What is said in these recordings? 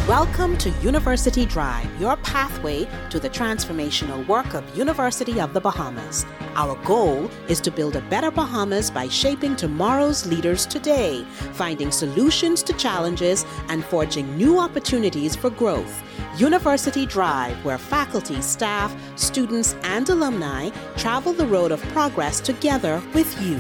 Welcome to University Drive, your pathway to the transformational work of University of the Bahamas. Our goal is to build a better Bahamas by shaping tomorrow's leaders today, finding solutions to challenges, and forging new opportunities for growth. University Drive, where faculty, staff, students, and alumni travel the road of progress together with you.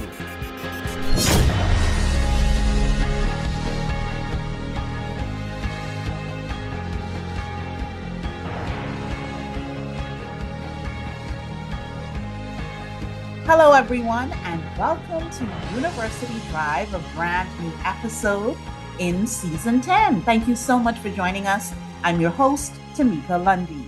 Hello, everyone, and welcome to University Drive, a brand new episode in Season 10. Thank you so much for joining us. I'm your host, Tamika Lundy.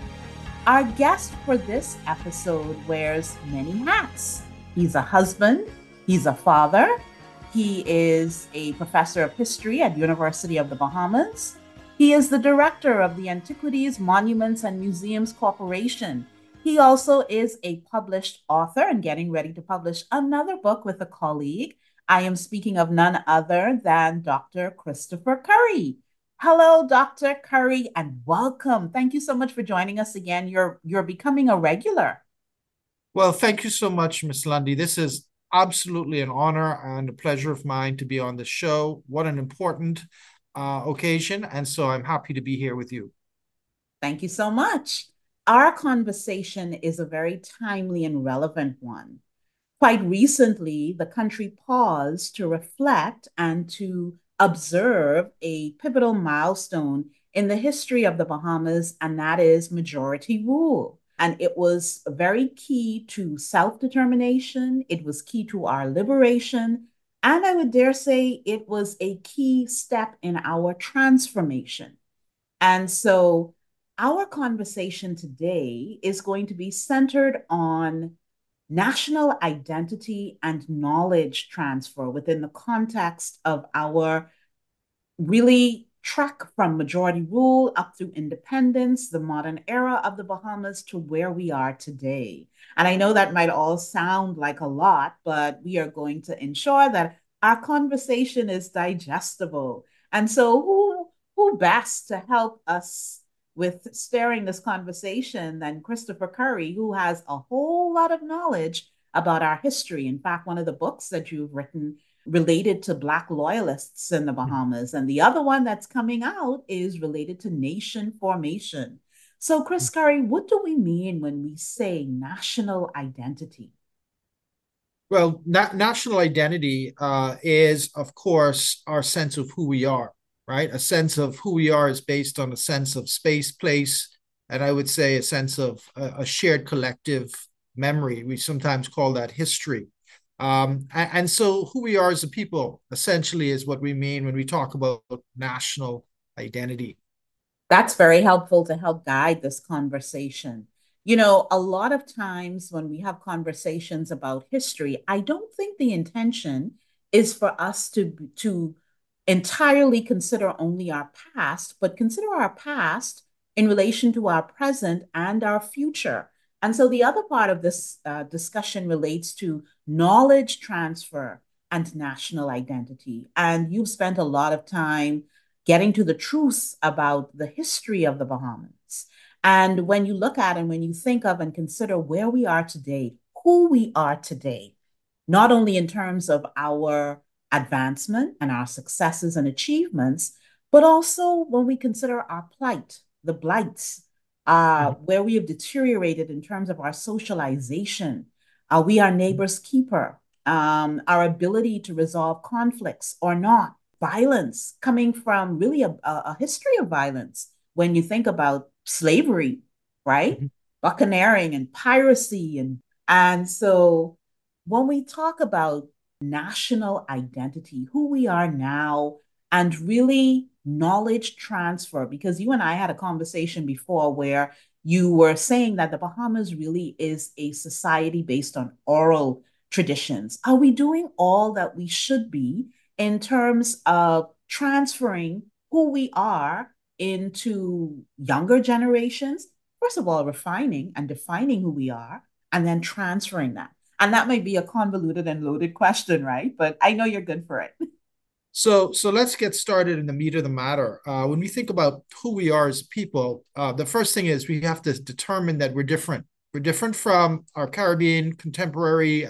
Our guest for this episode wears many hats. He's a husband, he's a father, he is a professor of history at University of the Bahamas. He is the director of the Antiquities, Monuments, and Museums Corporation. He also is a published author and getting ready to publish another book with a colleague. I am speaking of none other than Dr. Christopher Curry. Hello, Dr. Curry, and welcome. Thank you so much for joining us again. You're becoming a regular. Well, thank you so much, Miss Lundy. This is absolutely an honor and a pleasure of mine to be on the show. What an important occasion, and so I'm happy to be here with you. Thank you so much. Our conversation is a very timely and relevant one. Quite recently, the country paused to reflect and to observe a pivotal milestone in the history of the Bahamas, and that is majority rule. And it was very key to self-determination. It was key to our liberation. And I would dare say it was a key step in our transformation. And so our conversation today is going to be centered on national identity and knowledge transfer within the context of our really trek from majority rule up through independence, the modern era of the Bahamas to where we are today. And I know that might all sound like a lot, but we are going to ensure that our conversation is digestible. And so who best to help us with steering this conversation than Christopher Curry, who has a whole lot of knowledge about our history. In fact, one of the books that you've written related to Black loyalists in the Bahamas, and the other one that's coming out is related to nation formation. So, Chris Curry, what do we mean when we say national identity? Well, national identity is, of course, our sense of who we are, right? A sense of who we are is based on a sense of space, place, and I would say a sense of a shared collective memory. We sometimes call that history. And so who we are as a people essentially is what we mean when we talk about national identity. That's very helpful to help guide this conversation. You know, a lot of times when we have conversations about history, I don't think the intention is for us to entirely consider only our past, but consider our past in relation to our present and our future. And so the other part of this discussion relates to knowledge transfer and national identity. And you've spent a lot of time getting to the truths about the history of the Bahamas. And when you look at and when you think of and consider where we are today, who we are today, not only in terms of our advancement and our successes and achievements, but also when we consider our plight, the blights, where we have deteriorated in terms of our socialization. Are we our neighbor's keeper? Our ability to resolve conflicts or not? Violence coming from really a history of violence when you think about slavery, right? Mm-hmm. Buccaneering and piracy. And so when we talk about national identity, who we are now, and really knowledge transfer, because you and I had a conversation before where you were saying that the Bahamas really is a society based on oral traditions. Are we doing all that we should be in terms of transferring who we are into younger generations? First of all, refining and defining who we are, and then transferring that. And that might be a convoluted and loaded question, right? But I know you're good for it. So let's get started in the meat of the matter. When we think about who we are as people, the first thing is we have to determine that we're different. We're different from our Caribbean contemporary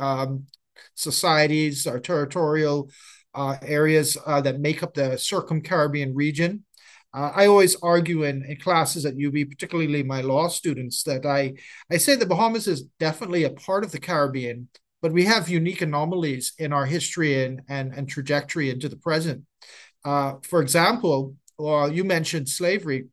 societies, our territorial areas that make up the circum-Caribbean region. I always argue in classes at UB, particularly my law students, that I say the Bahamas is definitely a part of the Caribbean, but we have unique anomalies in our history and trajectory into the present. For example, well, you mentioned slavery.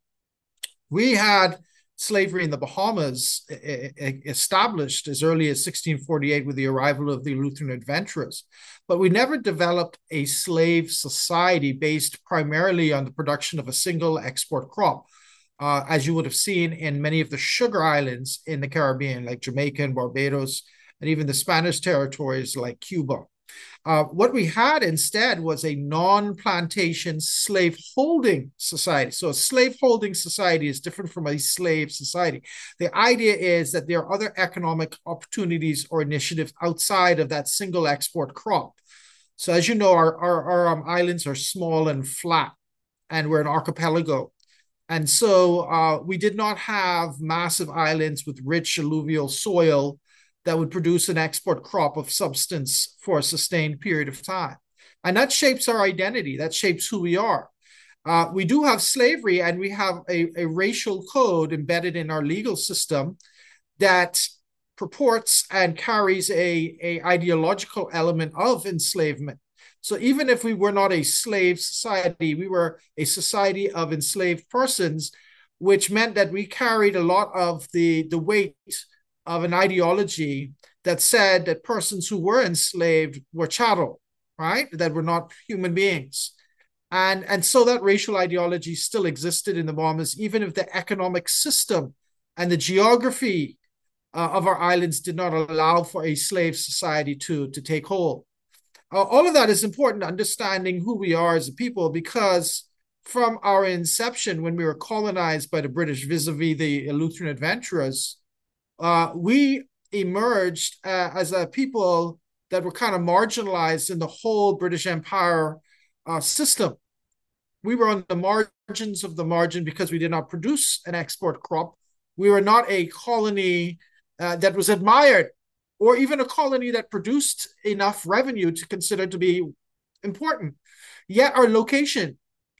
We had slavery in the Bahamas established as early as 1648 with the arrival of the Lutheran adventurers, but we never developed a slave society based primarily on the production of a single export crop. As you would have seen in many of the sugar islands in the Caribbean, like Jamaica and Barbados, and even the Spanish territories like Cuba. What we had instead was a non-plantation slave-holding society. So a slave-holding society is different from a slave society. The idea is that there are other economic opportunities or initiatives outside of that single export crop. So as you know, our islands are small and flat, and we're an archipelago. And so we did not have massive islands with rich alluvial soil that would produce an export crop of substance for a sustained period of time. And that shapes our identity, that shapes who we are. We do have slavery, and we have a racial code embedded in our legal system that purports and carries a ideological element of enslavement. So even if we were not a slave society, we were a society of enslaved persons, which meant that we carried a lot of the weight of an ideology that said that persons who were enslaved were chattel, right? That were not human beings. And so that racial ideology still existed in the Bahamas, even if the economic system and the geography of our islands did not allow for a slave society to take hold. All of that is important, understanding who we are as a people, because from our inception, when we were colonized by the British vis-a-vis the Lutheran adventurers, we emerged as a people that were kind of marginalized in the whole British Empire system. We were on the margins of the margin because we did not produce an export crop. We were not a colony that was admired, or even a colony that produced enough revenue to consider to be important. Yet our location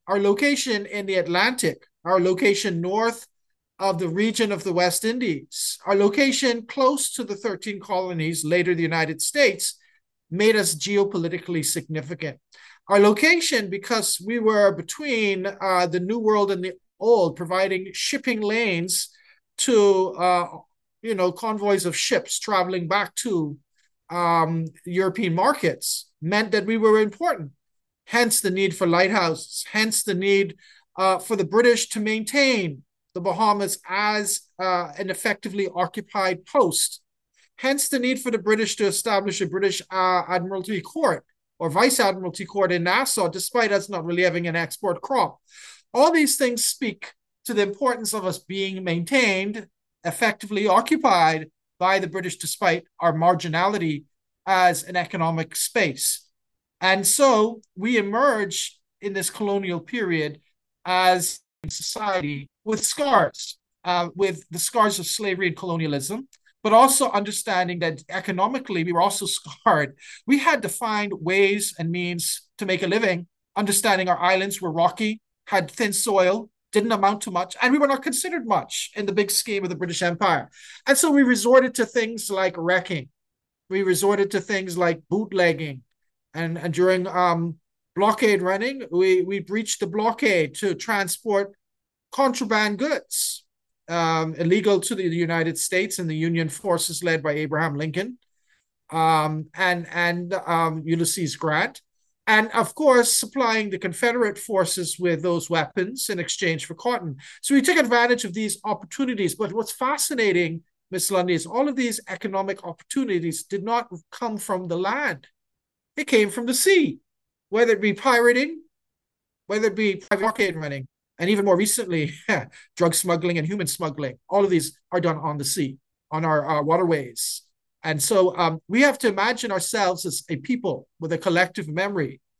in the Atlantic, our location north of the region of the West Indies, our location close to the 13 colonies, later the United States, made us geopolitically significant. Our location, because we were between the New World and the Old, providing shipping lanes to convoys of ships traveling back to European markets, meant that we were important. Hence the need for lighthouses, hence the need for the British to maintain the Bahamas as an effectively occupied post. Hence the need for the British to establish a British Admiralty Court or Vice Admiralty Court in Nassau, despite us not really having an export crop. All these things speak to the importance of us being maintained, effectively occupied by the British, despite our marginality as an economic space. And so we emerge in this colonial period as a society with scars, with the scars of slavery and colonialism, but also understanding that economically we were also scarred. We had to find ways and means to make a living, understanding our islands were rocky, had thin soil, didn't amount to much, and we were not considered much in the big scheme of the British Empire. And so we resorted to things like wrecking. We resorted to things like bootlegging. And during blockade running, we breached the blockade to transport contraband goods, illegal to the United States and the Union forces led by Abraham Lincoln and Ulysses Grant. And of course, supplying the Confederate forces with those weapons in exchange for cotton. So we took advantage of these opportunities. But what's fascinating, Ms. Lundy, is all of these economic opportunities did not come from the land. It came from the sea, whether it be pirating, whether it be private blockade running, and even more recently, drug smuggling and human smuggling. All of these are done on the sea, on our waterways. And so we have to imagine ourselves as a people with a collective memory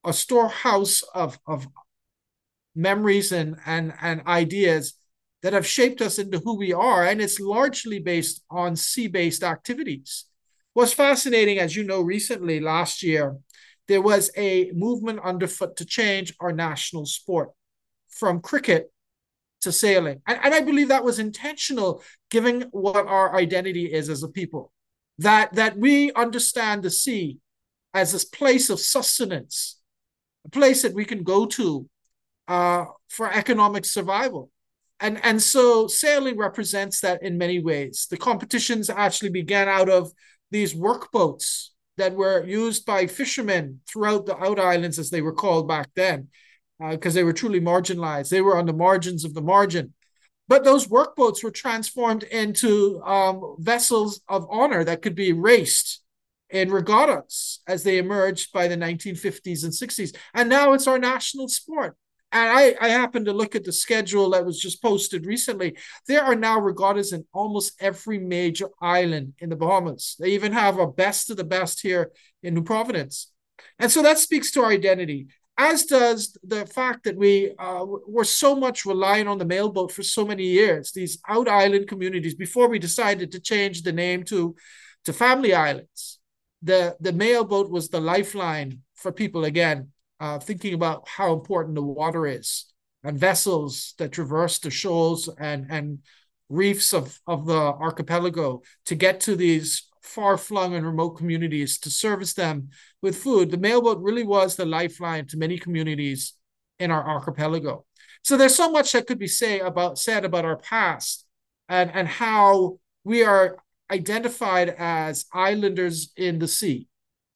a storehouse of memories and ideas that have shaped us into who we are. And it's largely based on sea-based activities. What's fascinating, as you know, recently, last year, there was a movement underfoot to change our national sport from cricket to sailing. And I believe that was intentional, given what our identity is as a people, that we understand the sea as this place of sustenance, a place that we can go to for economic survival. And so sailing represents that in many ways. The competitions actually began out of these workboats that were used by fishermen throughout the out islands, as they were called back then, because they were truly marginalized. They were on the margins of the margin. But those workboats were transformed into vessels of honor that could be raced in regattas as they emerged by the 1950s and 60s. And now it's our national sport. And I happened to look at the schedule that was just posted recently. There are now regattas in almost every major island in the Bahamas. They even have a best of the best here in New Providence. And so that speaks to our identity, as does the fact that we were so much relying on the mailboat for so many years, these out island communities, before we decided to change the name to family islands. The mailboat was the lifeline for people again, thinking about how important the water is, and vessels that traverse the shoals and reefs of the archipelago to get to these far-flung and remote communities to service them with food. The mailboat really was the lifeline to many communities in our archipelago. So there's so much that could be said about our past and how we are identified as islanders in the sea,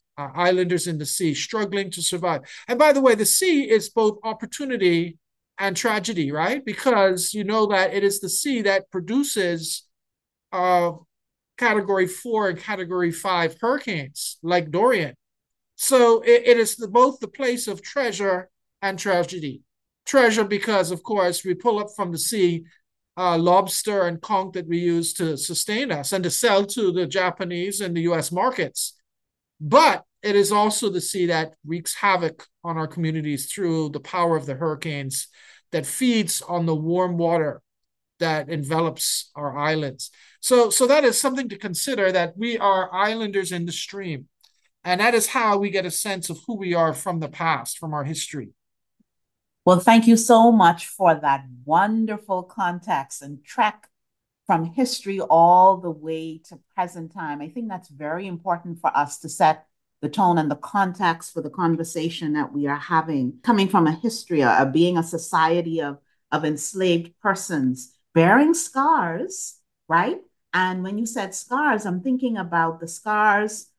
struggling to survive. And by the way, the sea is both opportunity and tragedy, right? Because you know that it is the sea that produces Category 4 and Category 5 hurricanes like Dorian. So it is both the place of treasure and tragedy. Treasure because, of course, we pull up from the sea lobster and conch that we use to sustain us and to sell to the Japanese and the US markets. But it is also the sea that wreaks havoc on our communities through the power of the hurricanes, that feeds on the warm water that envelops our islands. So that is something to consider, that we are islanders in the stream. And that is how we get a sense of who we are from the past, from our history. Well, thank you so much for that wonderful context and trek from history all the way to present time. I think that's very important for us to set the tone and the context for the conversation that we are having, coming from a history of being a society of enslaved persons bearing scars, right? And when you said scars, I'm thinking about the scars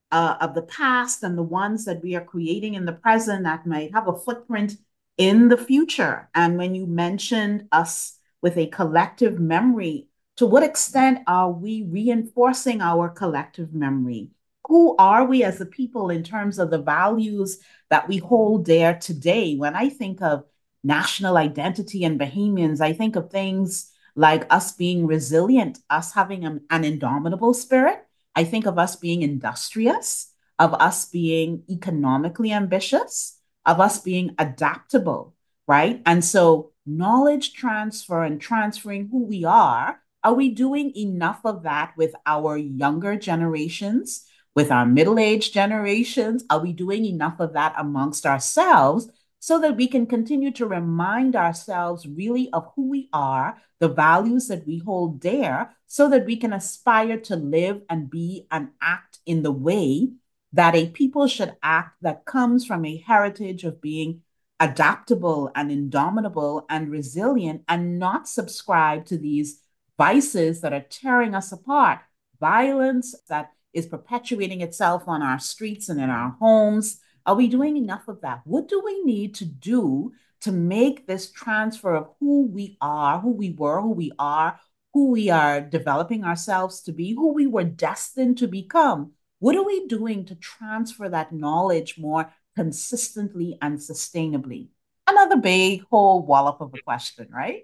of the past and the ones that we are creating in the present that might have a footprint in the future. And when you mentioned us with a collective memory, to what extent are we reinforcing our collective memory? Who are we as a people in terms of the values that we hold dear today? When I think of national identity and Bahamians, I think of things like us being resilient, us having an indomitable spirit. I think of us being industrious, of us being economically ambitious, of us being adaptable, right? And so knowledge transfer and transferring who we are we doing enough of that with our younger generations, with our middle-aged generations? Are we doing enough of that amongst ourselves so that we can continue to remind ourselves really of who we are, the values that we hold dear, so that we can aspire to live and be and act in the way that a people should act that comes from a heritage of being adaptable and indomitable and resilient, and not subscribe to these vices that are tearing us apart, violence that is perpetuating itself on our streets and in our homes. Are we doing enough of that? What do we need to do to make this transfer of who we are, who we were, who we are developing ourselves to be, who we were destined to become? What are we doing to transfer that knowledge more consistently and sustainably? Another big whole wallop of a question, right?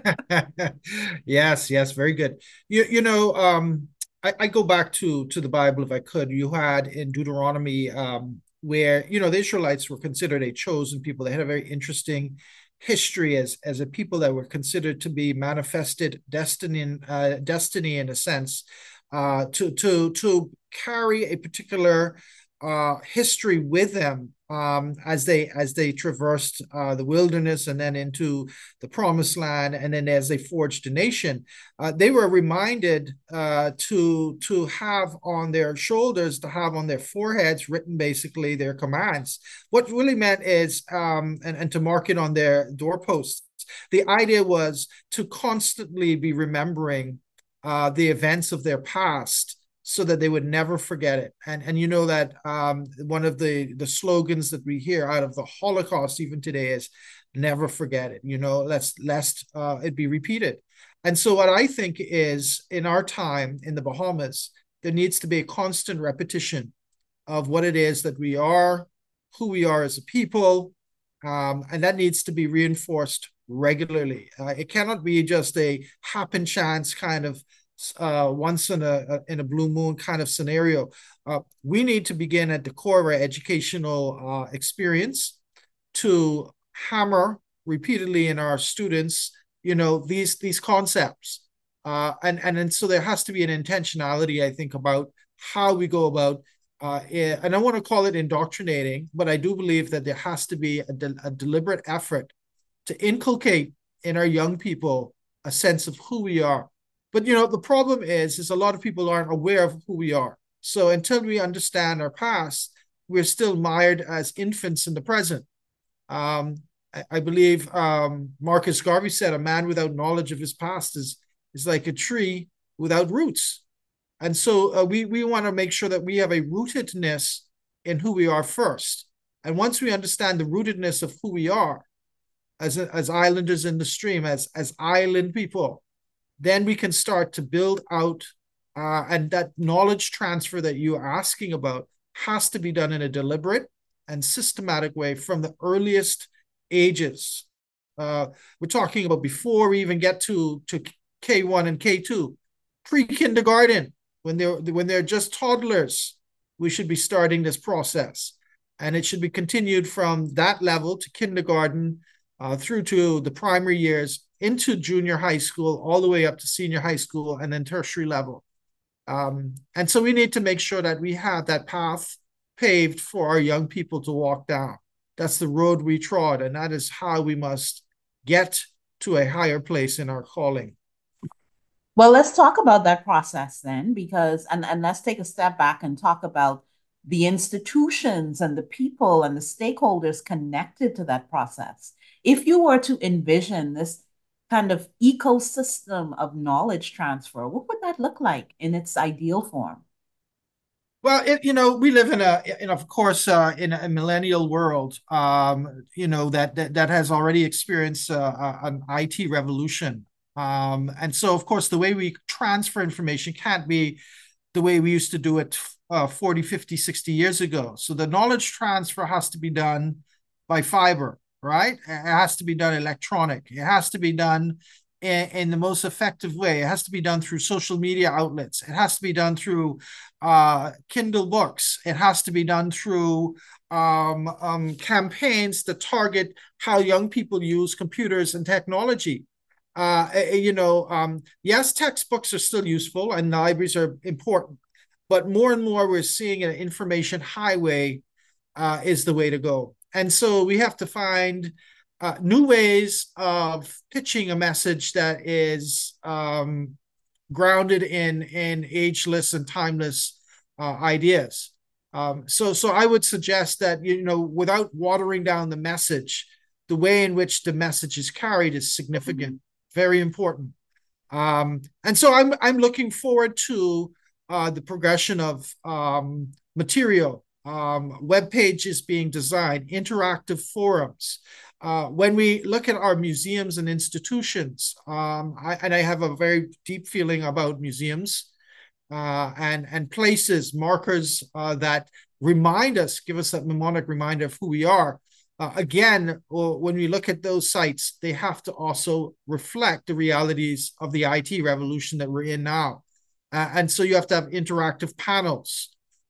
Yes, very good. I go back to the Bible if I could. You had in Deuteronomy where, the Israelites were considered a chosen people. They had a very interesting history as a people that were considered to be manifested destiny in a sense, to carry a particular history with them, as they traversed the wilderness and then into the promised land, and then as they forged a nation. They were reminded to have on their shoulders, to have on their foreheads written basically their commands. What really meant is, and to mark it on their doorposts. The idea was to constantly be remembering the events of their past, so that they would never forget it. And you know that one of the slogans that we hear out of the Holocaust even today is never forget it. Lest it be repeated. And so what I think is, in our time in the Bahamas, there needs to be a constant repetition of what it is that we are, who we are as a people, and that needs to be reinforced regularly. It cannot be just a happen chance kind of once in a blue moon kind of scenario. We need to begin at the core of our educational experience to hammer repeatedly in our students, these concepts. And so there has to be an intentionality, I think, about how we go about, and I want to call it indoctrinating, but I do believe that there has to be a deliberate effort to inculcate in our young people a sense of who we are. But the problem is a lot of people aren't aware of who we are. So until we understand our past, we're still mired as infants in the present. I believe Marcus Garvey said, "A man without knowledge of his past is like a tree without roots." And so we want to make sure that we have a rootedness in who we are first. And once we understand the rootedness of who we are as islanders in the stream, as island people, then we can start to build out, and that knowledge transfer that you're asking about has to be done in a deliberate and systematic way from the earliest ages. We're talking about before we even get to K1 and K2, pre-kindergarten, when they're just toddlers, we should be starting this process. And it should be continued from that level to kindergarten, through to the primary years, into junior high school, all the way up to senior high school, and then tertiary level. And so we need to make sure that we have that path paved for our young people to walk down. That's the road we trod, and that is how we must get to a higher place in our calling. Well, let's talk about that process then, because, and let's take a step back and talk about the institutions and the people and the stakeholders connected to that process. If you were to envision this kind of ecosystem of knowledge transfer, what would that look like in its ideal form? Well, we live of course, in a millennial world, that has already experienced an IT revolution. And so, of course, the way we transfer information can't be the way we used to do it 40, 50, 60 years ago. So the knowledge transfer has to be done by fiber, right? It has to be done electronic. It has to be done in the most effective way. It has to be done through social media outlets. It has to be done through Kindle books. It has to be done through campaigns that target how young people use computers and technology. Yes, textbooks are still useful and libraries are important, but more and more we're seeing an information highway is the way to go. And so we have to find new ways of pitching a message that is grounded in ageless and timeless ideas. So I would suggest that, without watering down the message, the way in which the message is carried is significant, very important. And so I'm looking forward to the progression of material, web pages being designed, interactive forums. When we look at our museums and institutions, I have a very deep feeling about museums and places, markers that remind us, give us that mnemonic reminder of who we are. Again, when we look at those sites, they have to also reflect the realities of the IT revolution that we're in now. And so you have to have interactive panels.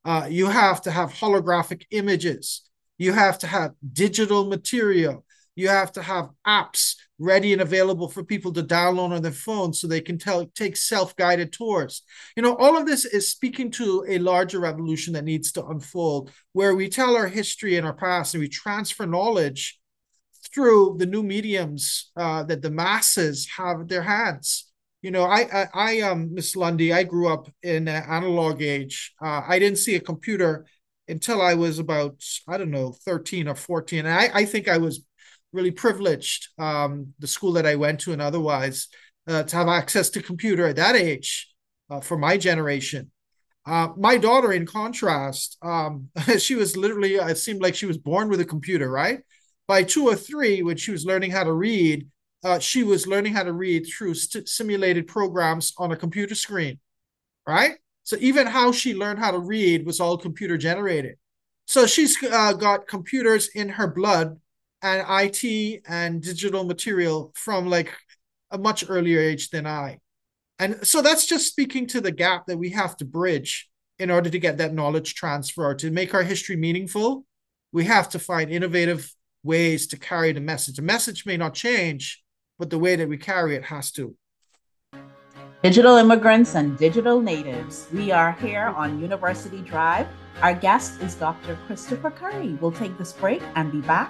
You have to have holographic images. You have to have digital material. You have to have apps ready and available for people to download on their phones so they can take self-guided tours. All of this is speaking to a larger revolution that needs to unfold, where we tell our history and our past and we transfer knowledge through the new mediums that the masses have at their hands. Miss Lundy, I grew up in an analog age. I didn't see a computer until I was about, I don't know, 13 or 14. And I think I was really privileged, the school that I went to and otherwise, to have access to computer at that age for my generation. My daughter, in contrast, she was literally, it seemed like she was born with a computer, right? By 2 or 3, when she was learning how to read, she was learning how to read through simulated programs on a computer screen, right? So even how she learned how to read was all computer generated. So she's got computers in her blood and IT and digital material from like a much earlier age than I. And so that's just speaking to the gap that we have to bridge in order to get that knowledge transfer. To make our history meaningful, we have to find innovative ways to carry the message. The message may not change, but the way that we carry it has to. Digital immigrants and digital natives. We are here on University Drive. Our guest is Dr. Christopher Curry. We'll take this break and be back.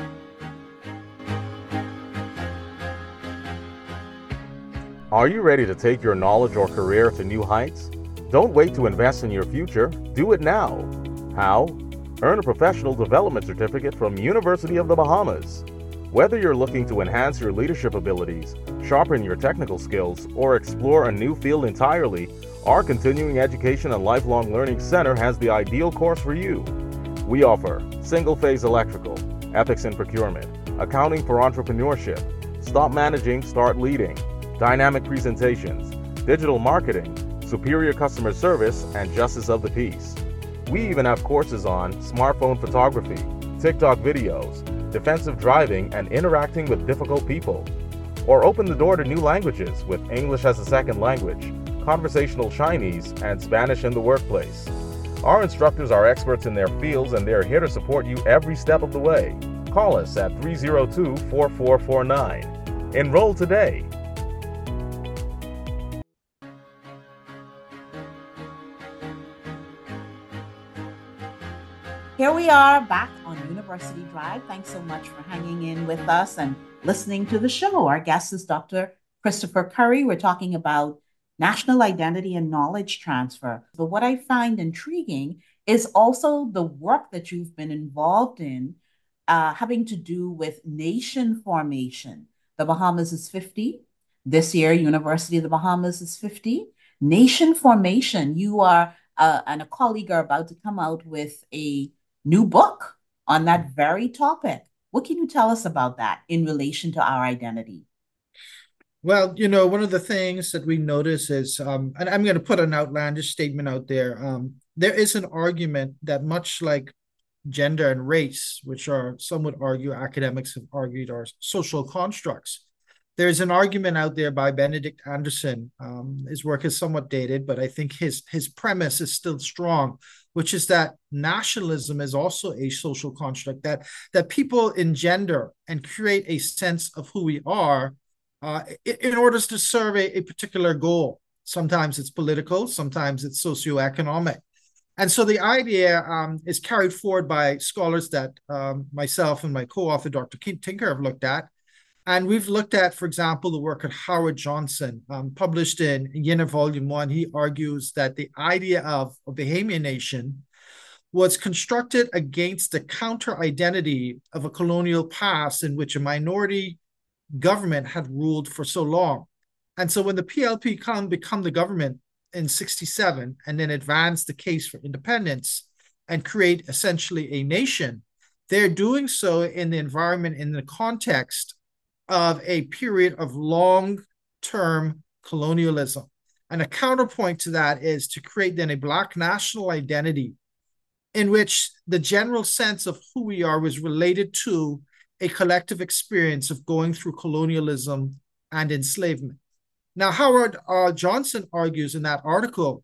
Are you ready to take your knowledge or career to new heights? Don't wait to invest in your future. Do it now. How? Earn a professional development certificate from University of the Bahamas. Whether you're looking to enhance your leadership abilities, sharpen your technical skills, or explore a new field entirely, our Continuing Education and Lifelong Learning Center has the ideal course for you. We offer single-phase electrical, ethics in procurement, accounting for entrepreneurship, stop managing, start leading, dynamic presentations, digital marketing, superior customer service, and justice of the peace. We even have courses on smartphone photography, TikTok videos, defensive driving, and interacting with difficult people. Or open the door to new languages with English as a second language, conversational Chinese, and Spanish in the workplace. Our instructors are experts in their fields and they're here to support you every step of the way. Call us at 302-4449. Enroll today. Here we are back on University Drive. Thanks so much for hanging in with us and listening to the show. Our guest is Dr. Christopher Curry. We're talking about national identity and knowledge transfer. But what I find intriguing is also the work that you've been involved in having to do with nation formation. The Bahamas is 50. This year, University of the Bahamas is 50. Nation formation. You are and a colleague are about to come out with a new book on that very topic. What can you tell us about that in relation to our identity? Well, one of the things that we notice is, and I'm going to put an outlandish statement out there. There is an argument that much like gender and race, which are, some would argue, academics have argued, are social constructs. There's an argument out there by Benedict Anderson. His work is somewhat dated, but I think his premise is still strong, which is that nationalism is also a social construct, that people engender and create a sense of who we are in order to serve a particular goal. Sometimes it's political, sometimes it's socioeconomic. And so the idea is carried forward by scholars that myself and my co-author, Dr. Tinker, have looked at. And we've looked at, for example, the work of Howard Johnson, published in Yinner Volume 1. He argues that the idea of a Bahamian nation was constructed against the counter-identity of a colonial past in which a minority government had ruled for so long. And so when the PLP become the government in 1967 and then advance the case for independence and create essentially a nation, they're doing so in the environment, in the context of a period of long-term colonialism. And a counterpoint to that is to create then a Black national identity in which the general sense of who we are was related to a collective experience of going through colonialism and enslavement. Now, Howard Johnson argues in that article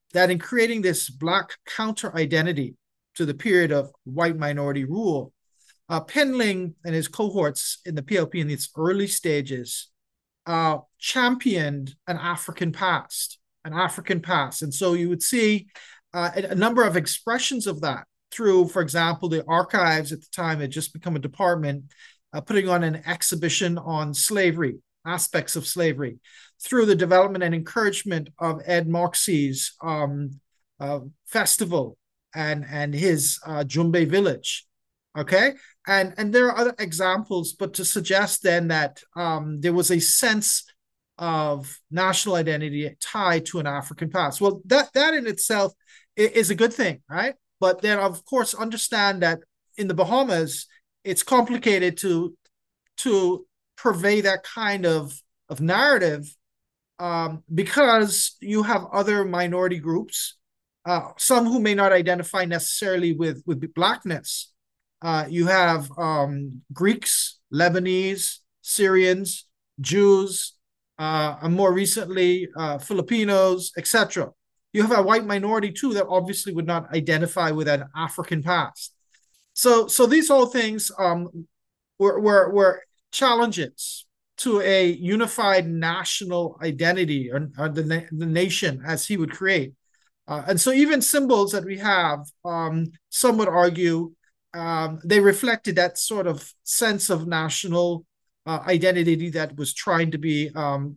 that in creating this Black counter identity to the period of white minority rule, Pinling and his cohorts in the PLP in its early stages championed an African past. And so you would see a number of expressions of that through, for example, the archives at the time had just become a department, putting on an exhibition on slavery, aspects of slavery, through the development and encouragement of Ed Moxey's festival and his Jumbe village. Okay. And there are other examples, but to suggest then that there was a sense of national identity tied to an African past. Well, that in itself is a good thing, right? But then, of course, understand that in the Bahamas, it's complicated to purvey that kind of narrative because you have other minority groups, some who may not identify necessarily with Blackness. You have Greeks, Lebanese, Syrians, Jews, and more recently, Filipinos, etc. You have a white minority too that obviously would not identify with an African past. So these all things were challenges to a unified national identity or the nation as he would create. And so even symbols that we have, some would argue, they reflected that sort of sense of national identity that was trying to be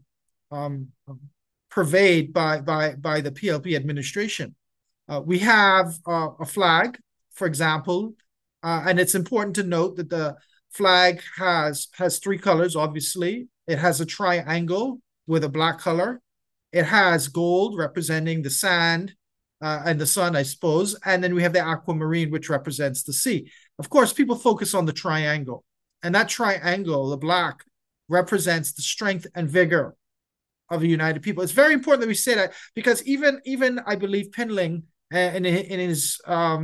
purveyed by the PLP administration. We have a flag, for example, and it's important to note that the flag has three colors, obviously. It has a triangle with a black color. It has gold representing the sand and the sun, I suppose. And then we have the aquamarine, which represents the sea. Of course, people focus on the triangle. And that triangle, the black, represents the strength and vigor of the united people. It's very important that we say that because even I believe Pinling in his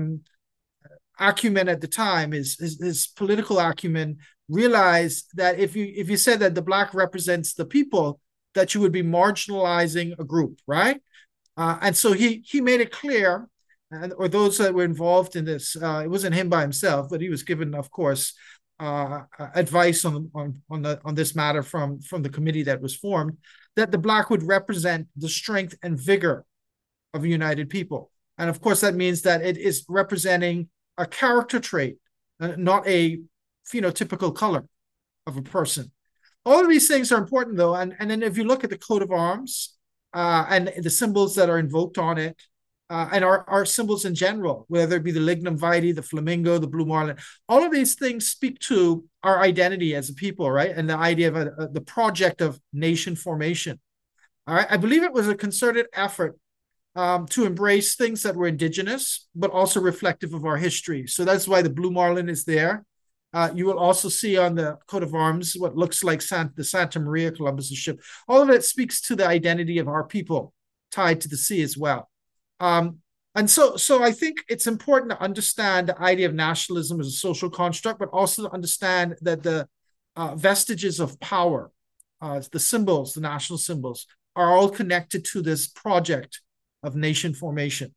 acumen at the time, his political acumen, realized that if you said that the black represents the people, that you would be marginalizing a group, right? And so he made it clear, or those that were involved in this, it wasn't him by himself, but he was given, of course, advice on this matter from the committee that was formed, that the black would represent the strength and vigor of a united people. And of course, that means that it is representing a character trait, not a phenotypical color of a person. All of these things are important, though. And then if you look at the coat of arms and the symbols that are invoked on it, and our symbols in general, whether it be the lignum vitae, the flamingo, the blue marlin, all of these things speak to our identity as a people, right? And the idea of the project of nation formation. All right. I believe it was a concerted effort to embrace things that were indigenous, but also reflective of our history. So that's why the blue marlin is there. You will also see on the coat of arms what looks like the Santa Maria Columbus ship. All of it speaks to the identity of our people tied to the sea as well. And so I think it's important to understand the idea of nationalism as a social construct, but also to understand that the vestiges of power, the symbols, the national symbols, are all connected to this project of nation formation.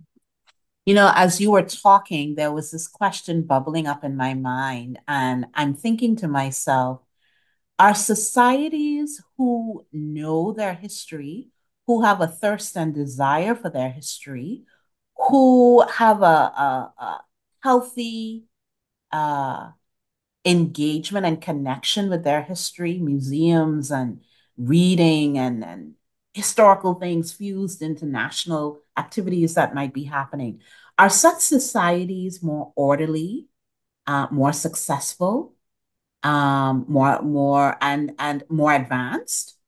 As you were talking, there was this question bubbling up in my mind, and I'm thinking to myself, are societies who know their history, who have a thirst and desire for their history, who have a healthy engagement and connection with their history, museums and reading and historical things fused into national activities that might be happening. Are such societies more orderly, more successful, more and more advanced?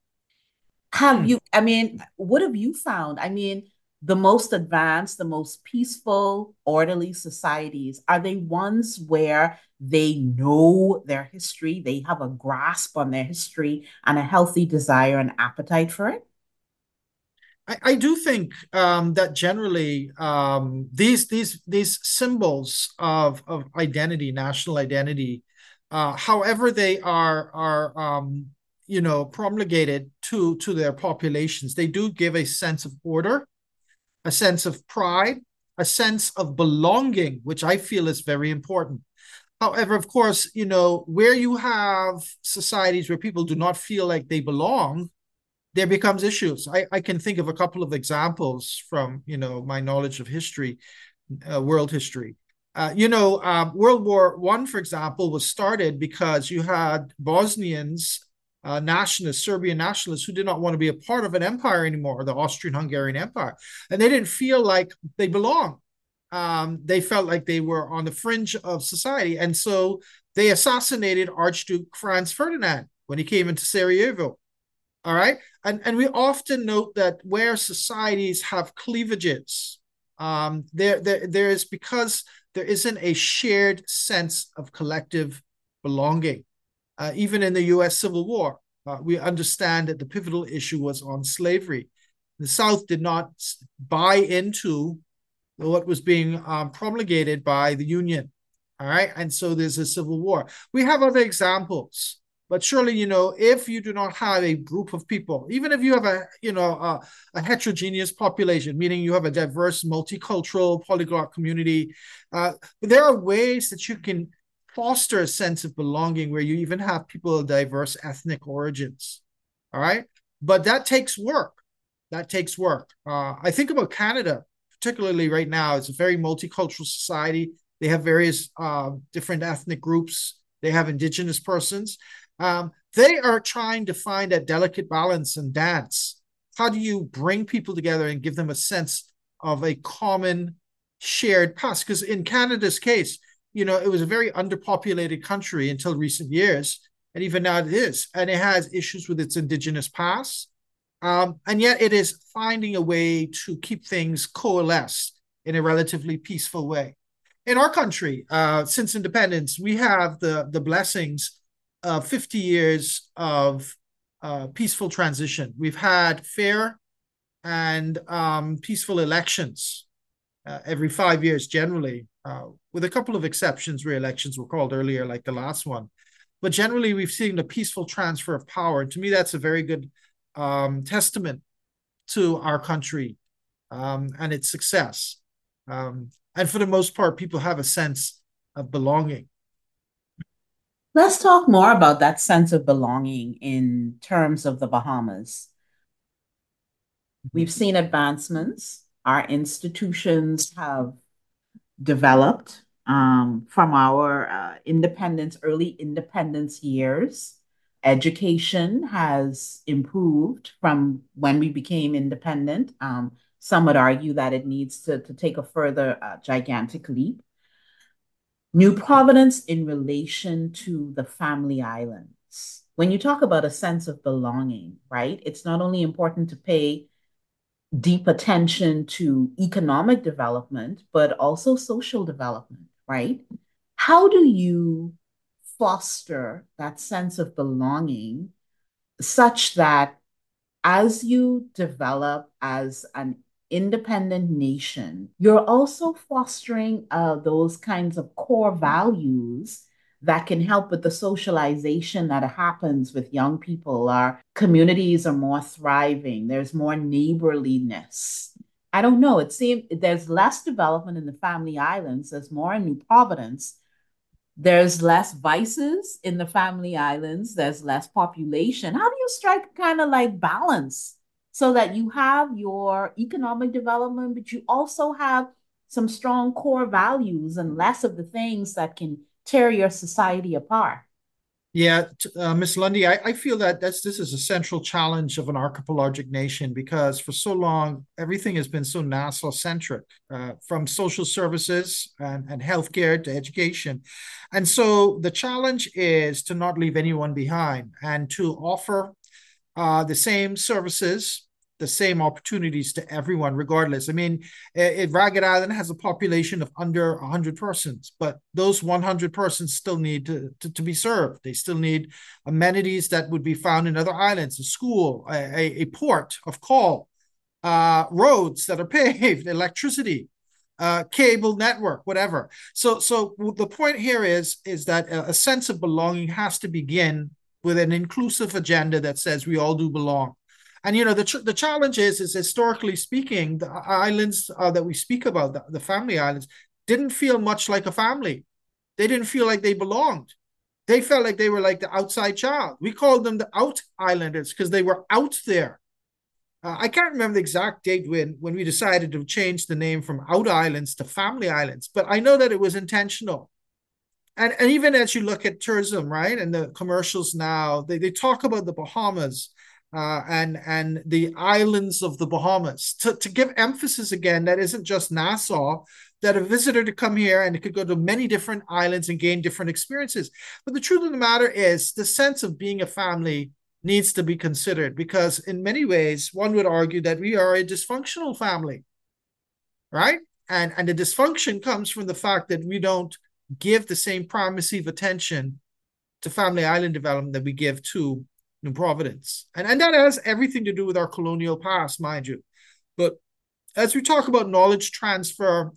What have you found? The most advanced, the most peaceful, orderly societies, are they ones where they know their history, they have a grasp on their history and a healthy desire and appetite for it? I do think that generally these symbols of identity, national identity, however they are promulgated to their populations, they do give a sense of order, a sense of pride, a sense of belonging, which I feel is very important. However, of course, where you have societies where people do not feel like they belong, there becomes issues. I can think of a couple of examples from, my knowledge of history, world history. World War I, for example, was started because you had Bosnians, nationalists, Serbian nationalists, who did not want to be a part of an empire anymore, the Austrian-Hungarian Empire. And they didn't feel like they belonged. They felt like they were on the fringe of society. And so they assassinated Archduke Franz Ferdinand when he came into Sarajevo. All right. And we often note that where societies have cleavages, there is because there isn't a shared sense of collective belonging. Even in the U.S. Civil War, we understand that the pivotal issue was on slavery. The South did not buy into what was being promulgated by the Union. All right. And so there's a civil war. We have other examples. But surely, if you do not have a group of people, even if you have a heterogeneous population, meaning you have a diverse, multicultural, polyglot community, there are ways that you can foster a sense of belonging where you even have people of diverse ethnic origins. All right. But that takes work. That takes work. I think about Canada, particularly right now. It's a very multicultural society. They have various different ethnic groups. They have Indigenous persons. They are trying to find that delicate balance and dance. How do you bring people together and give them a sense of a common shared past? Because in Canada's case, it was a very underpopulated country until recent years, and even now it is. And it has issues with its Indigenous past. And yet it is finding a way to keep things coalesced in a relatively peaceful way. In our country, since independence, we have the blessings 50 years of peaceful transition. We've had fair and peaceful elections every 5 years generally, with a couple of exceptions where elections were called earlier, like the last one. But generally, we've seen the peaceful transfer of power. And to me, that's a very good testament to our country and its success. And for the most part, people have a sense of belonging. Let's talk more about that sense of belonging in terms of the Bahamas. We've seen advancements. Our institutions have developed from our early independence years. Education has improved from when we became independent. Some would argue that it needs to take a further gigantic leap. New Providence in relation to the family islands. When you talk about a sense of belonging, right, it's not only important to pay deep attention to economic development, but also social development, right? How do you foster that sense of belonging such that as you develop as an independent nation, you're also fostering those kinds of core values that can help with the socialization that happens with young people? Our communities are more thriving. There's more neighborliness. I don't know. It seems there's less development in the family islands. There's more in New Providence. There's less vices in the family islands. There's less population. How do you strike kind of like balance so that you have your economic development, but you also have some strong core values and less of the things that can tear your society apart? Yeah, Miss Lundy, I feel that this is a central challenge of an archipelagic nation because for so long, everything has been so Nassau-centric, from social services and healthcare to education. And so the challenge is to not leave anyone behind and to offer the same services, the same opportunities to everyone, regardless. I mean, Ragged Island has a population of under 100 persons, but those 100 persons still need to be served. They still need amenities that would be found in other islands, a school, a port of call, roads that are paved, electricity, cable network, whatever. So the point here is that a sense of belonging has to begin with an inclusive agenda that says we all do belong. And the challenge is historically speaking, the islands that we speak about, the family islands, didn't feel much like a family. They didn't feel like they belonged. They felt like they were like the outside child. We called them the out islanders because they were out there. I can't remember the exact date when we decided to change the name from out islands to family islands, but I know that it was intentional. And even as you look at tourism, right, and the commercials now, they talk about the Bahamas and the islands of the Bahamas to give emphasis again that isn't just Nassau, that a visitor to come here and it could go to many different islands and gain different experiences. But the truth of the matter is the sense of being a family needs to be considered, because in many ways, one would argue that we are a dysfunctional family, right? And the dysfunction comes from the fact that we don't give the same primacy of attention to family island development that we give to New Providence. And that has everything to do with our colonial past, mind you. But as we talk about knowledge transfer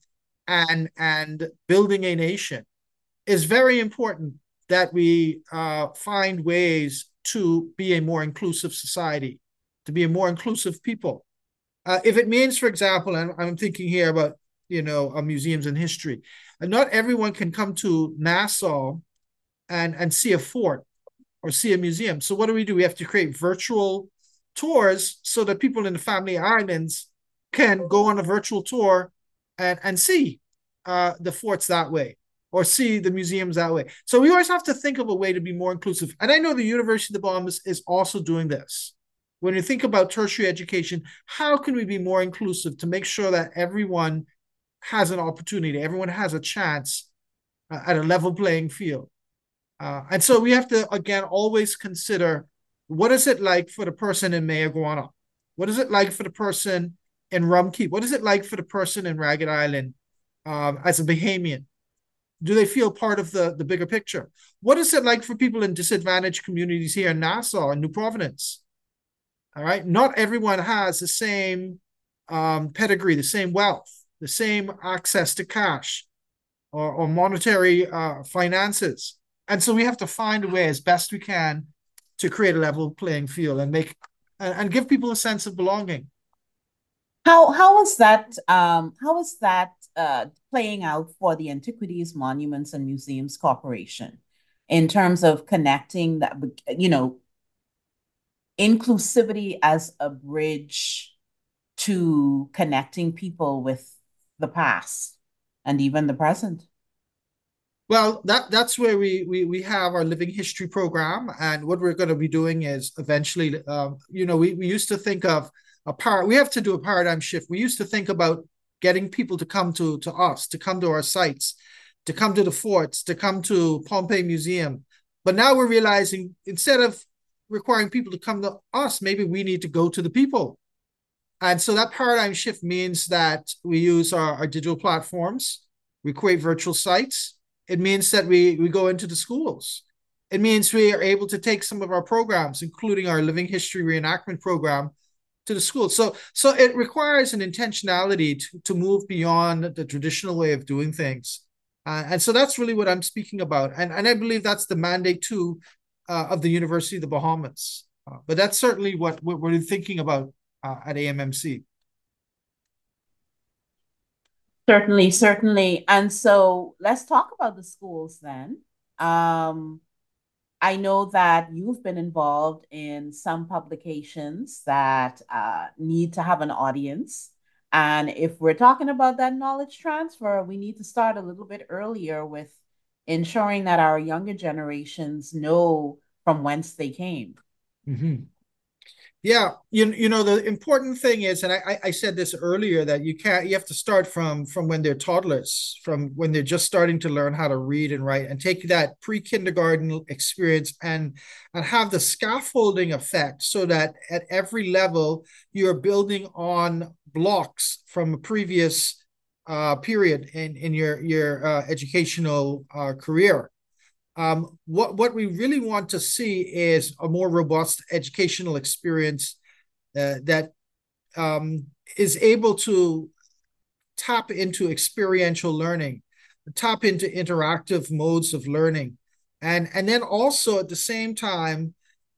and building a nation, it's very important that we find ways to be a more inclusive society, to be a more inclusive people. If it means, for example, and I'm thinking here about, museums and history, and not everyone can come to Nassau and see a fort or see a museum. So what do? We have to create virtual tours so that people in the family islands can go on a virtual tour and see the forts that way, or see the museums that way. So we always have to think of a way to be more inclusive. And I know the University of the Bahamas is also doing this. When you think about tertiary education, how can we be more inclusive to make sure that everyone has an opportunity, everyone has a chance at a level playing field? And so we have to, again, always consider, what is it like for the person in Mayaguana? What is it like for the person in Rumkey? What is it like for the person in Ragged Island as a Bahamian? Do they feel part of the bigger picture? What is it like for people in disadvantaged communities here in Nassau and New Providence? All right. Not everyone has the same pedigree, the same wealth, the same access to cash or monetary finances. And so we have to find a way as best we can to create a level playing field and give people a sense of belonging. How is that playing out for the Antiquities, Monuments, and Museums Corporation in terms of connecting that, inclusivity as a bridge to connecting people with the past and even the present? Well, that's where we have our living history program, and what we're going to be doing is eventually, we used to think of we have to do a paradigm shift. We used to think about getting people to come to us, to come to our sites, to come to the forts, to come to Pompeii Museum. But now we're realizing, instead of requiring people to come to us, maybe we need to go to the people. And so that paradigm shift means that we use our digital platforms, we create virtual sites. It means that we go into the schools. It means we are able to take some of our programs, including our living history reenactment program, to the schools. So it requires an intentionality to move beyond the traditional way of doing things. And so that's really what I'm speaking about. And I believe that's the mandate too of the University of the Bahamas. But that's certainly what we're thinking about at AMMC. Certainly. And so let's talk about the schools then. I know that you've been involved in some publications that need to have an audience. And if we're talking about that knowledge transfer, we need to start a little bit earlier with ensuring that our younger generations know from whence they came. Mm-hmm. Yeah, the important thing is, and I said this earlier, that you have to start from when they're toddlers, from when they're just starting to learn how to read and write, and take that pre-kindergarten experience and have the scaffolding effect, so that at every level you're building on blocks from a previous period in your educational career. What we really want to see is a more robust educational experience that is able to tap into experiential learning, tap into interactive modes of learning, and then also at the same time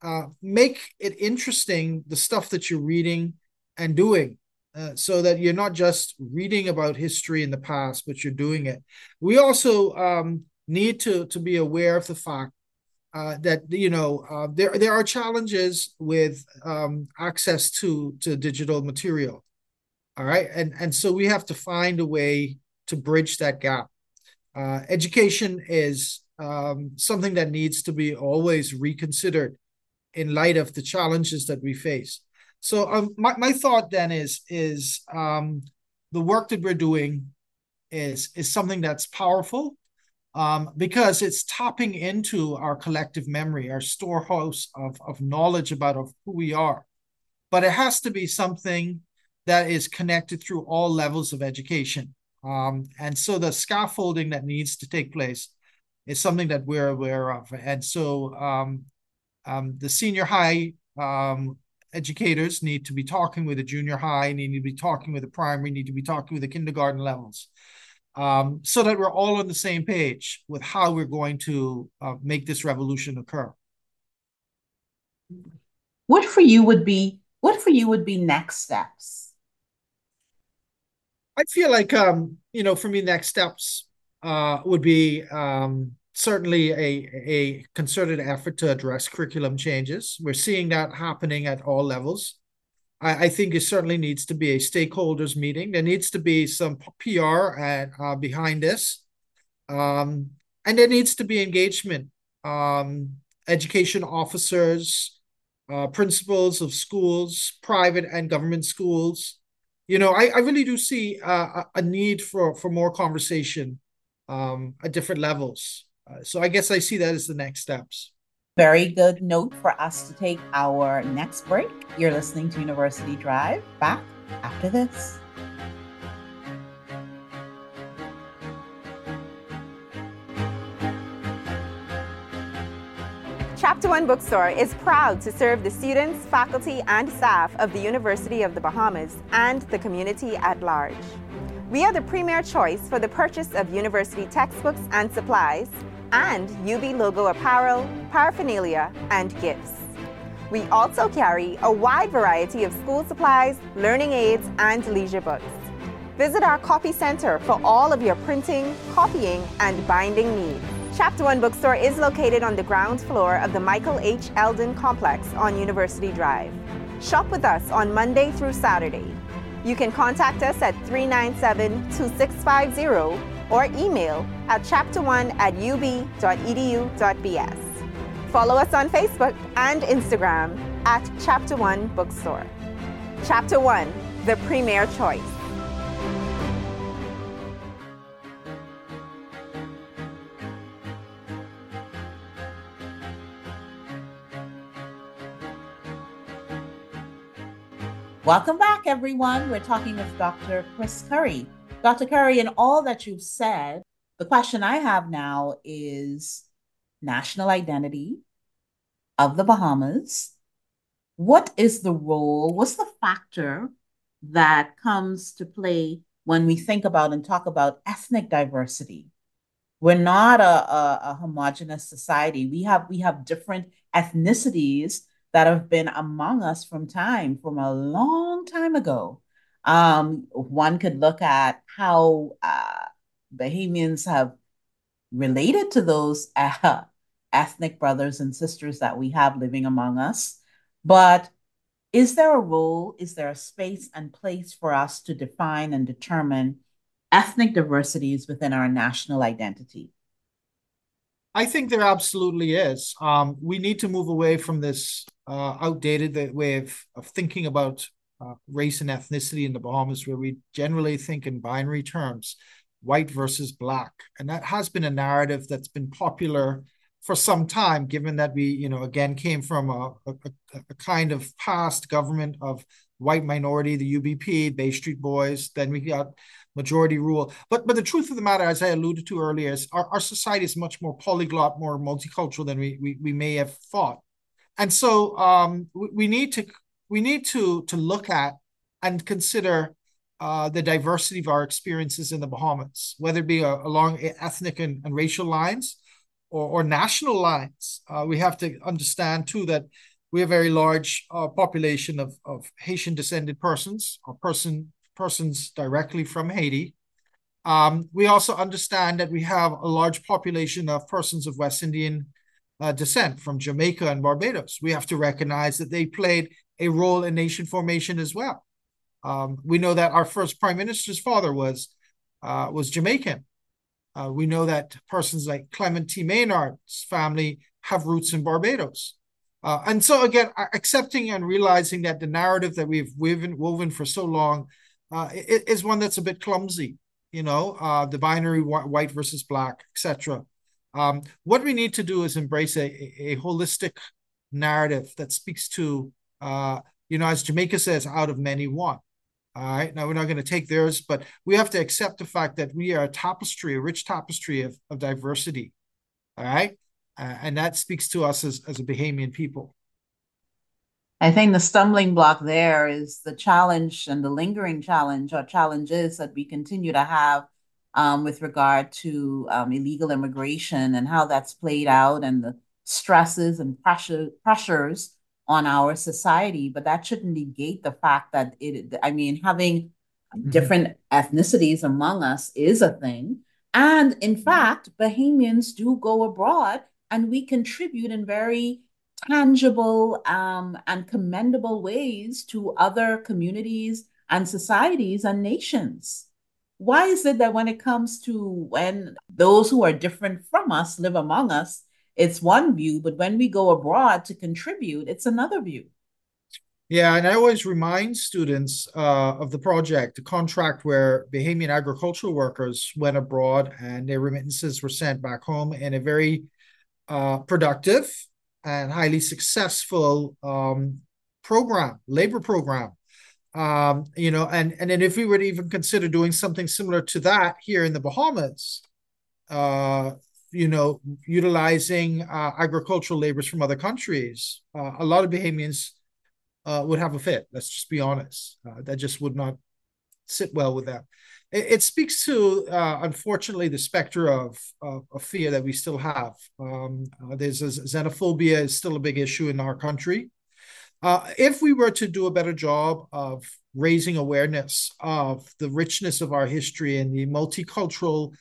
make it interesting, the stuff that you're reading and doing, so that you're not just reading about history in the past, but you're doing it. We also need to be aware of the fact that there are challenges with access to digital material. All right, and so we have to find a way to bridge that gap. Education is something that needs to be always reconsidered in light of the challenges that we face. So my thought then is the work that we're doing is something that's powerful, because it's tapping into our collective memory, our storehouse of knowledge about who we are. But it has to be something that is connected through all levels of education. And so the scaffolding that needs to take place is something that we're aware of. And so the senior high educators need to be talking with the junior high, need to be talking with the primary, need to be talking with the kindergarten levels, so that we're all on the same page with how we're going to make this revolution occur. What for you would be next steps? I feel like for me, next steps would be certainly a concerted effort to address curriculum changes. We're seeing that happening at all levels. I think it certainly needs to be a stakeholders meeting. There needs to be some PR behind this. And there needs to be engagement. Education officers, principals of schools, private and government schools. I really do see a need for more conversation at different levels. So I guess I see that as the next steps. Very good note for us to take our next break. You're listening to University Drive. Back after this. Chapter One Bookstore is proud to serve the students, faculty, and staff of the University of the Bahamas and the community at large. We are the premier choice for the purchase of university textbooks and supplies, and UB logo apparel, paraphernalia, and gifts. We also carry a wide variety of school supplies, learning aids, and leisure books. Visit our copy center for all of your printing, copying, and binding needs. Chapter One Bookstore is located on the ground floor of the Michael H. Eldon Complex on University Drive. Shop with us on Monday through Saturday. You can contact us at 397-2650 or email at chapter1@ub.edu.bs. Follow us on Facebook and Instagram at Chapter One Bookstore. Chapter One, the premier choice. Welcome back, everyone. We're talking with Dr. Chris Curry. Dr. Curry, in all that you've said, the question I have now is national identity of the Bahamas. What is the role, what's the factor that comes to play when we think about and talk about ethnic diversity? We're not a homogenous society. We have different ethnicities that have been among us from a long time ago. One could look at how Bahamians have related to those ethnic brothers and sisters that we have living among us. But is there a role, is there a space and place for us to define and determine ethnic diversities within our national identity? I think there absolutely is. We need to move away from this outdated way of thinking about race and ethnicity in the Bahamas, where we generally think in binary terms, white versus black. And that has been a narrative that's been popular for some time, given that we, again, came from a kind of past government of white minority, the UBP, Bay Street Boys, then we got majority rule. But the truth of the matter, as I alluded to earlier, is our society is much more polyglot, more multicultural than we may have thought. And so we need to look at and consider the diversity of our experiences in the Bahamas, whether it be along ethnic and racial lines or national lines. We have to understand too that we have a very large population of Haitian descended persons or persons directly from Haiti. We also understand that we have a large population of persons of West Indian descent from Jamaica and Barbados. We have to recognize that they played a role in nation formation as well. We know that our first prime minister's father was Jamaican. We know that persons like Clement T. Maynard's family have roots in Barbados. And so again, accepting and realizing that the narrative that we've woven for so long is one that's a bit clumsy, the binary white versus black, etc. What we need to do is embrace a holistic narrative that speaks to, as Jamaica says, out of many one. All right. Now, we're not going to take theirs, but we have to accept the fact that we are a rich tapestry of diversity. All right. And that speaks to us as a Bahamian people. I think the stumbling block there is the challenge and the lingering challenge or challenges that we continue to have with regard to illegal immigration and how that's played out and the stresses and pressures on our society. But that shouldn't negate the fact that having different ethnicities among us is a thing. And in fact, Bahamians do go abroad and we contribute in very tangible and commendable ways to other communities and societies and nations. Why is it that when it comes to when those who are different from us live among us, it's one view, but when we go abroad to contribute, it's another view? Yeah, and I always remind students of the project, the contract where Bahamian agricultural workers went abroad and their remittances were sent back home in a very productive and highly successful labor program. And then if we were to even consider doing something similar to that here in the Bahamas, utilizing agricultural laborers from other countries, a lot of Bahamians would have a fit. Let's just be honest. That just would not sit well with them. It speaks to, unfortunately, the specter of fear that we still have. There's xenophobia is still a big issue in our country. If we were to do a better job of raising awareness of the richness of our history and the multicultural,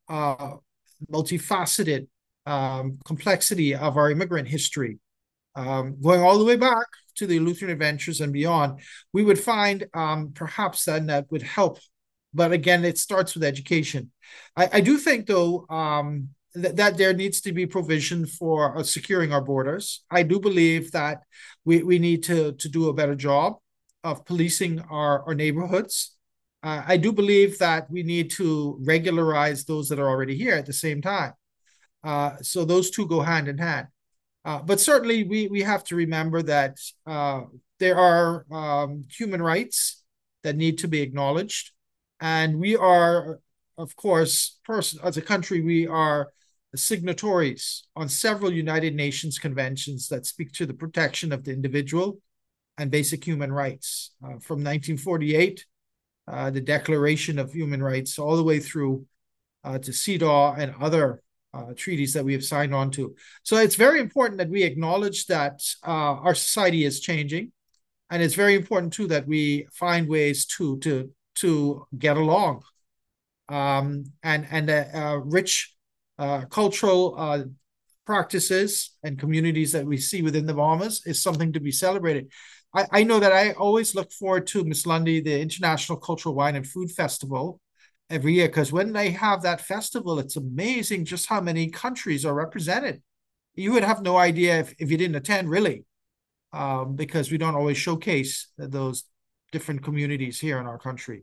multifaceted complexity of our immigrant history, going all the way back to the Lutheran adventures and beyond, we would find perhaps then that would help. But again, it starts with education. I do think, though, that there needs to be provision for securing our borders. I do believe that we need to do a better job of policing our neighborhoods. I do believe that we need to regularize those that are already here at the same time. So those two go hand in hand. But certainly we have to remember that there are human rights that need to be acknowledged. And we are, of course, as a country, we are signatories on several United Nations conventions that speak to the protection of the individual and basic human rights. From 1948, the Declaration of Human Rights, all the way through to CEDAW and other treaties that we have signed on to. So it's very important that we acknowledge that our society is changing. And it's very important, too, that we find ways to get along. And rich cultural practices and communities that we see within the Bahamas is something to be celebrated. I know that I always look forward to, Ms. Lundy, the International Cultural Wine and Food Festival every year, because when they have that festival, it's amazing just how many countries are represented. You would have no idea if you didn't attend, really, because we don't always showcase those different communities here in our country.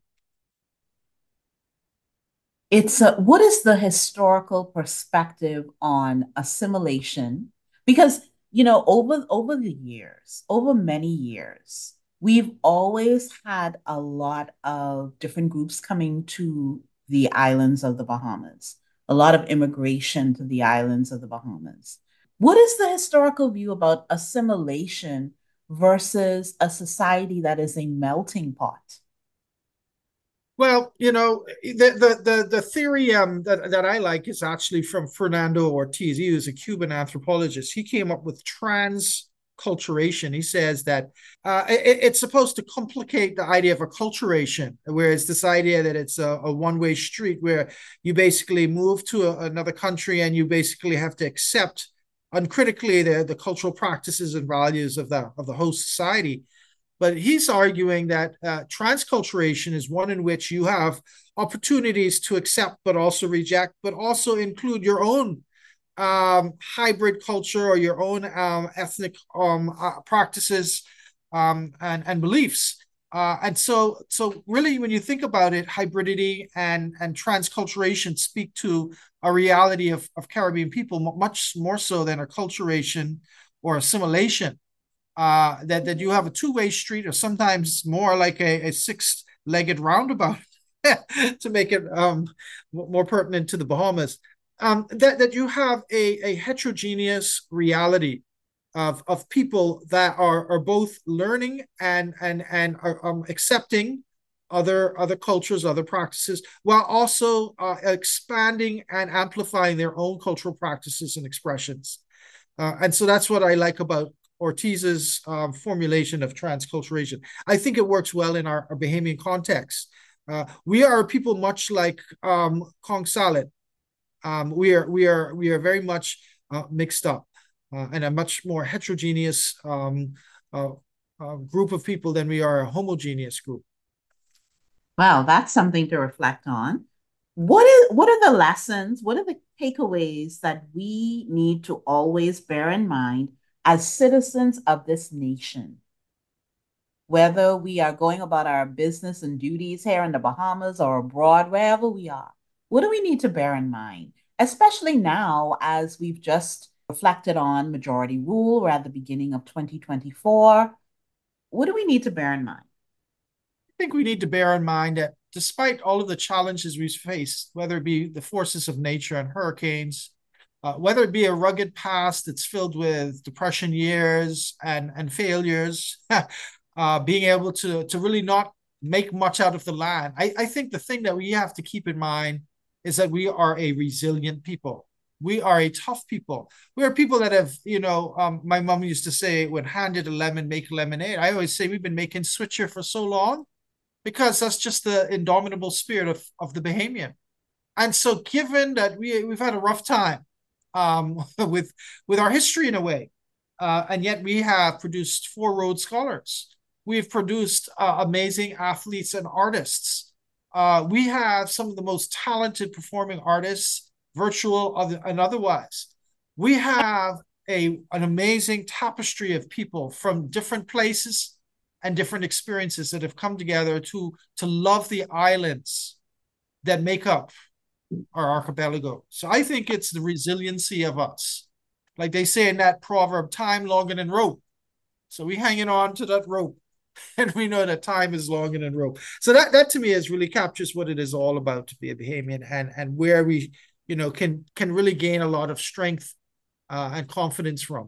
What is the historical perspective on assimilation? Because, over the years, over many years, we've always had a lot of different groups coming to the islands of the Bahamas, a lot of immigration to the islands of the Bahamas. What is the historical view about assimilation versus a society that is a melting pot? Well, the theory that I like is actually from Fernando Ortiz. He was a Cuban anthropologist. He came up with transculturation. He says that it's supposed to complicate the idea of acculturation, whereas this idea that it's a one-way street where you basically move to another country and you basically have to accept uncritically the cultural practices and values of the host society. But he's arguing that transculturation is one in which you have opportunities to accept, but also reject, but also include your own hybrid culture or your own ethnic practices and beliefs. And so really, when you think about it, hybridity and transculturation speak to a reality of Caribbean people much more so than acculturation or assimilation. That you have a two-way street, or sometimes more like a six-legged roundabout, to make it more pertinent to the Bahamas. That you have a heterogeneous reality of people that are both learning and are accepting other cultures, other practices, while also expanding and amplifying their own cultural practices and expressions. And so that's what I like about Ortiz's formulation of transculturation. I think it works well in our Bahamian context. We are people much like Kong Salad. We are very much mixed up and a much more heterogeneous group of people than we are a homogeneous group. Well, that's something to reflect on. What are the lessons? What are the takeaways that we need to always bear in mind as citizens of this nation? Whether we are going about our business and duties here in the Bahamas or abroad, wherever we are, what do we need to bear in mind? Especially now, as we've just reflected on majority rule, we're at the beginning of 2024. What do we need to bear in mind? I think we need to bear in mind that despite all of the challenges we've faced, whether it be the forces of nature and hurricanes, whether it be a rugged past that's filled with depression years and failures, being able to really not make much out of the land. I think the thing that we have to keep in mind is that we are a resilient people. We are a tough people. We are people that have, my mom used to say, when handed a lemon, make lemonade. I always say we've been making switcher for so long because that's just the indomitable spirit of the Bahamian. And so given that we've had a rough time with our history in a way, and yet we have produced 4 Rhodes Scholars. We've produced amazing athletes and artists. We have some of the most talented performing artists, virtual and otherwise. We have an amazing tapestry of people from different places and different experiences that have come together to love the islands that make up our archipelago. So I think it's the resiliency of us. Like they say in that proverb, time longer than rope. So we hanging on to that rope. And we know that time is longer than rope. So that to me is really captures what it is all about to be a Bahamian, and where we, can really gain a lot of strength and confidence from.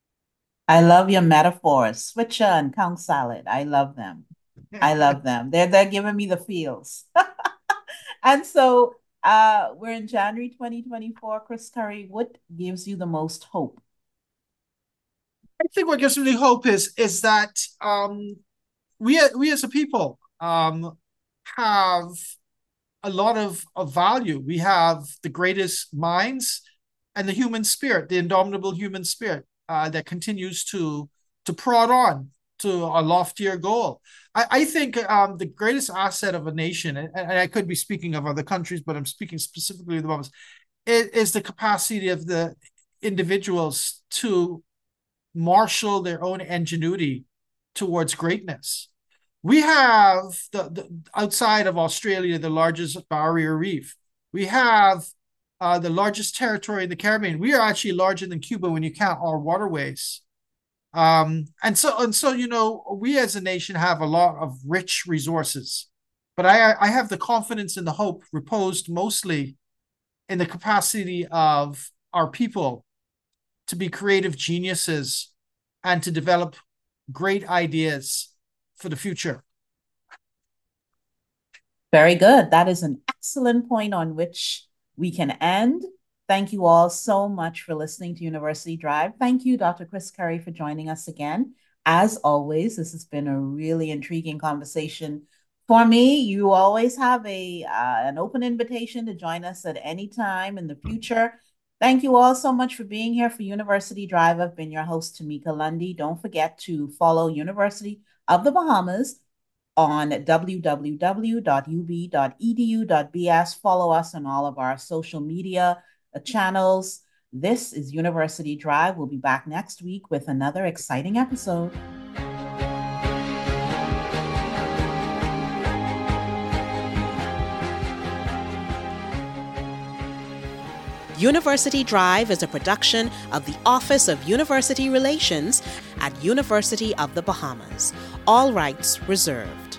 I love your metaphors, switcher and Kong Salad. I love them. I love them. They're giving me the feels. And so we're in January 2024. Chris Curry, what gives you the most hope? I think what gives me hope is that we as a people have a lot of value. We have the greatest minds and the human spirit, the indomitable human spirit that continues to prod on to a loftier goal. I think the greatest asset of a nation, and I could be speaking of other countries, but I'm speaking specifically of the Bahamas, is the capacity of the individuals to marshal their own ingenuity towards greatness. We have the outside of Australia, the largest barrier reef. We have the largest territory in the Caribbean. We are actually larger than Cuba when you count our waterways. And so, we as a nation have a lot of rich resources, but I have the confidence and the hope reposed mostly in the capacity of our people to be creative geniuses and to develop great ideas for the future. Very good. That is an excellent point on which we can end. Thank you all so much for listening to University Drive. Thank you, Dr. Chris Curry, for joining us again. As always, this has been a really intriguing conversation for me. You always have an open invitation to join us at any time in the future. Thank you all so much for being here for University Drive. I've been your host, Tamika Lundy. Don't forget to follow University of the Bahamas on www.ub.edu.bs. Follow us on all of our social media channels. This is University Drive. We'll be back next week with another exciting episode. University Drive is a production of the Office of University Relations at University of the Bahamas. All rights reserved.